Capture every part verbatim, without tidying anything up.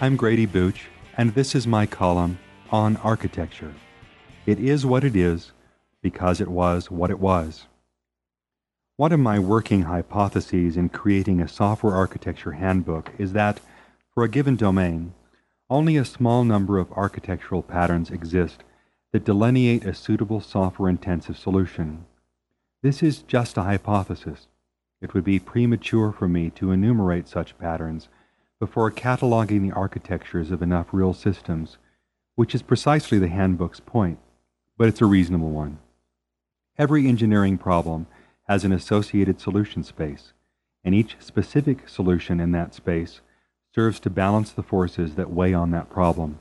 I'm Grady Booch, and this is my column on architecture. It is what it is because it was what it was. One of my working hypotheses in creating a software architecture handbook is that, for a given domain, only a small number of architectural patterns exist that delineate a suitable software-intensive solution. This is just a hypothesis. It would be premature for me to enumerate such patterns before cataloging the architectures of enough real systems, which is precisely the handbook's point, but it's a reasonable one. Every engineering problem has an associated solution space, and each specific solution in that space serves to balance the forces that weigh on that problem.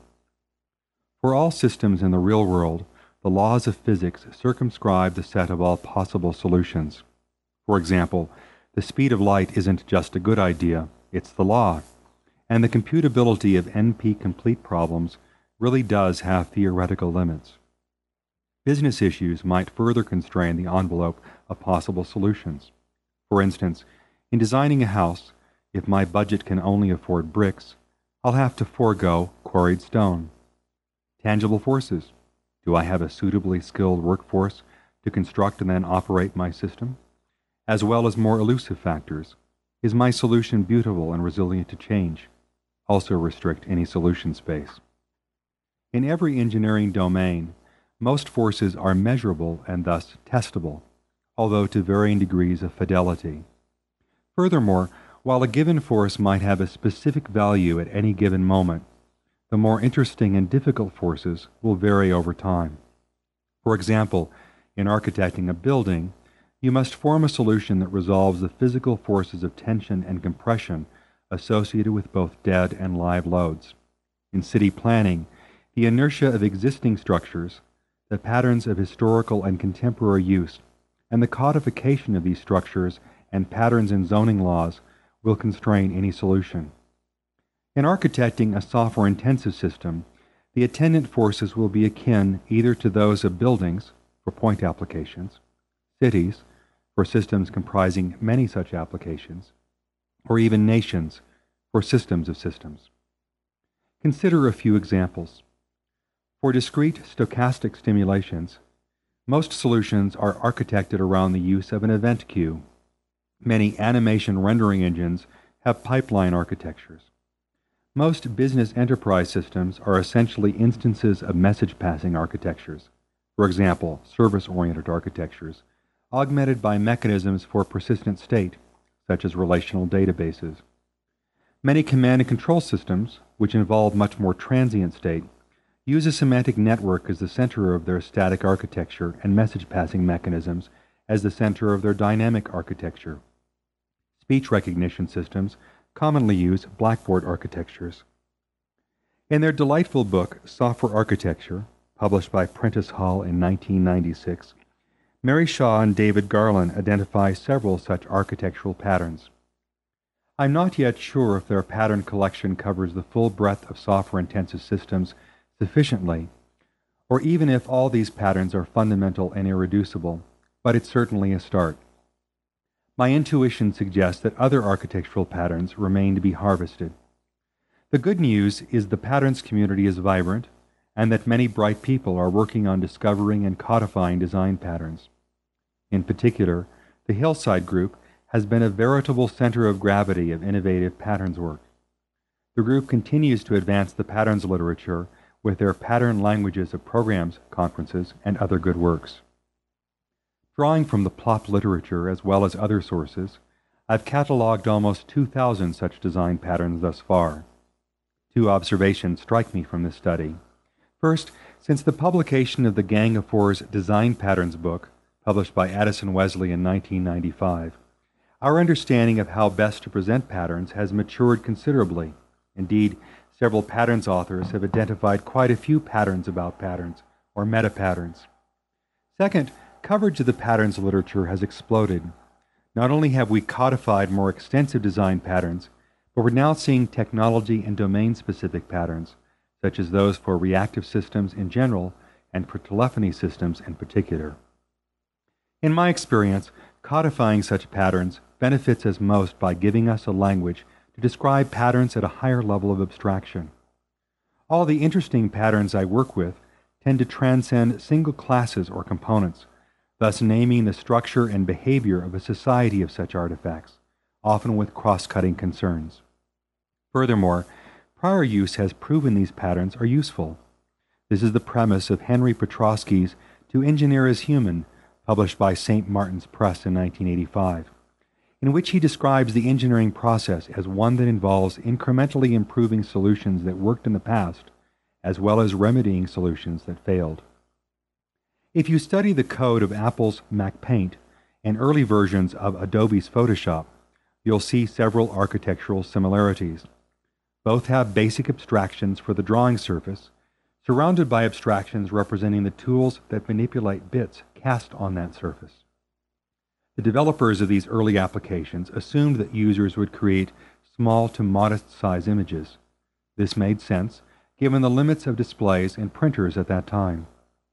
For all systems in the real world, the laws of physics circumscribe the set of all possible solutions. For example, the speed of light isn't just a good idea, it's the law. And the computability of N P-complete problems really does have theoretical limits. Business issues might further constrain the envelope of possible solutions. For instance, in designing a house, if my budget can only afford bricks, I'll have to forego quarried stone. Tangible forces. Do I have a suitably skilled workforce to construct and then operate my system? As well as more elusive factors. Is my solution beautiful and resilient to change? Also restrict any solution space. In every engineering domain, most forces are measurable and thus testable, although to varying degrees of fidelity. Furthermore, while a given force might have a specific value at any given moment, the more interesting and difficult forces will vary over time. For example, in architecting a building, you must form a solution that resolves the physical forces of tension and compression associated with both dead and live loads. In city planning, the inertia of existing structures, the patterns of historical and contemporary use, and the codification of these structures and patterns in zoning laws will constrain any solution. In architecting a software-intensive system, the attendant forces will be akin either to those of buildings, for point applications, cities, for systems comprising many such applications, or even nations, for systems of systems. Consider a few examples. For discrete stochastic stimulations, most solutions are architected around the use of an event queue. Many animation rendering engines have pipeline architectures. Most business enterprise systems are essentially instances of message passing architectures, for example, service-oriented architectures, augmented by mechanisms for persistent state, such as relational databases. Many command and control systems, which involve much more transient state, use a semantic network as the center of their static architecture and message passing mechanisms as the center of their dynamic architecture. Speech recognition systems commonly use blackboard architectures. In their delightful book, Software Architecture, published by Prentice Hall in nineteen ninety-six, Mary Shaw and David Garland identify several such architectural patterns. I'm not yet sure if their pattern collection covers the full breadth of software-intensive systems sufficiently, or even if all these patterns are fundamental and irreducible, but it's certainly a start. My intuition suggests that other architectural patterns remain to be harvested. The good news is the patterns community is vibrant, and that many bright people are working on discovering and codifying design patterns. In particular, the Hillside Group has been a veritable center of gravity of innovative patterns work. The group continues to advance the patterns literature with their Pattern Languages of Programs conferences and other good works. Drawing from the Plop literature as well as other sources, I've cataloged almost two thousand such design patterns thus far. Two observations strike me from this study. First, since the publication of the Gang of Four's Design Patterns book, published by Addison Wesley in nineteen ninety-five, our understanding of how best to present patterns has matured considerably. Indeed, several patterns authors have identified quite a few patterns about patterns, or meta-patterns. Second, coverage of the patterns literature has exploded. Not only have we codified more extensive design patterns, but we're now seeing technology and domain-specific patterns, such as those for reactive systems in general and for telephony systems in particular. In my experience, codifying such patterns benefits us most by giving us a language to describe patterns at a higher level of abstraction. All the interesting patterns I work with tend to transcend single classes or components, thus naming the structure and behavior of a society of such artifacts, often with cross-cutting concerns. Furthermore, prior use has proven these patterns are useful. This is the premise of Henry Petroski's To Engineer as Human, published by Saint Martin's Press in nineteen eighty-five, in which he describes the engineering process as one that involves incrementally improving solutions that worked in the past, as well as remedying solutions that failed. If you study the code of Apple's MacPaint and early versions of Adobe's Photoshop, you'll see several architectural similarities. Both have basic abstractions for the drawing surface, surrounded by abstractions representing the tools that manipulate bits cast on that surface. The developers of these early applications assumed that users would create small to modest-size images. This made sense, given the limits of displays and printers at that time.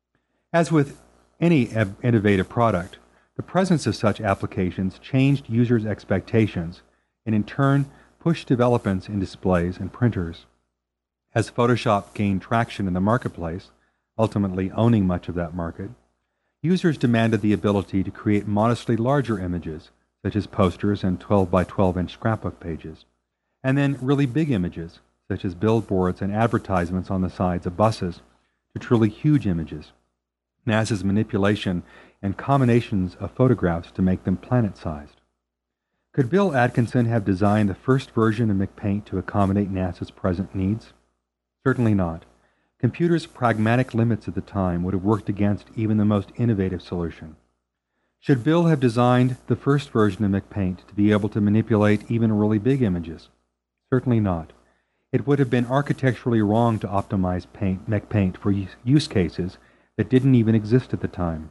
As with any innovative product, the presence of such applications changed users' expectations and in turn pushed developments in displays and printers. As Photoshop gained traction in the marketplace, ultimately owning much of that market, users demanded the ability to create modestly larger images, such as posters and twelve by twelve inch scrapbook pages, and then really big images, such as billboards and advertisements on the sides of buses, to truly huge images, NASA's manipulation and combinations of photographs to make them planet-sized. Could Bill Atkinson have designed the first version of MacPaint to accommodate NASA's present needs? Certainly not. Computers' pragmatic limits at the time would have worked against even the most innovative solution. Should Bill have designed the first version of MacPaint to be able to manipulate even really big images? Certainly not. It would have been architecturally wrong to optimize paint, MacPaint for use cases that didn't even exist at the time.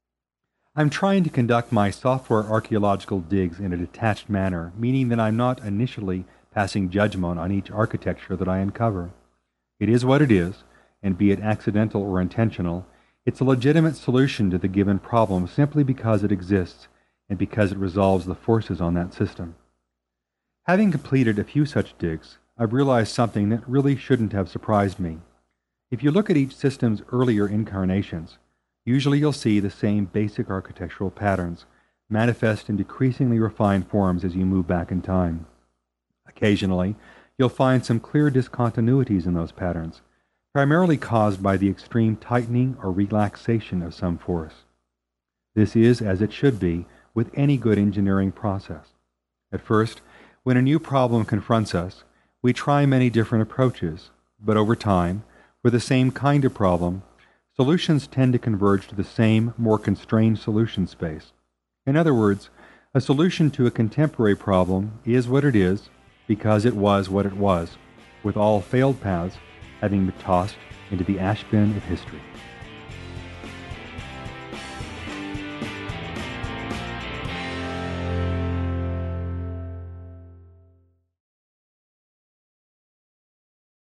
I'm trying to conduct my software archaeological digs in a detached manner, meaning that I'm not initially passing judgment on each architecture that I uncover. It is what it is, and be it accidental or intentional, it's a legitimate solution to the given problem simply because it exists and because it resolves the forces on that system. Having completed a few such digs, I've realized something that really shouldn't have surprised me. If you look at each system's earlier incarnations, usually you'll see the same basic architectural patterns manifest in decreasingly refined forms as you move back in time. Occasionally, you'll find some clear discontinuities in those patterns, primarily caused by the extreme tightening or relaxation of some force. This is as it should be with any good engineering process. At first, when a new problem confronts us, we try many different approaches, but over time, for the same kind of problem, solutions tend to converge to the same, more constrained solution space. In other words, a solution to a contemporary problem is what it is because it was what it was, with all failed paths having been tossed into the ash bin of history.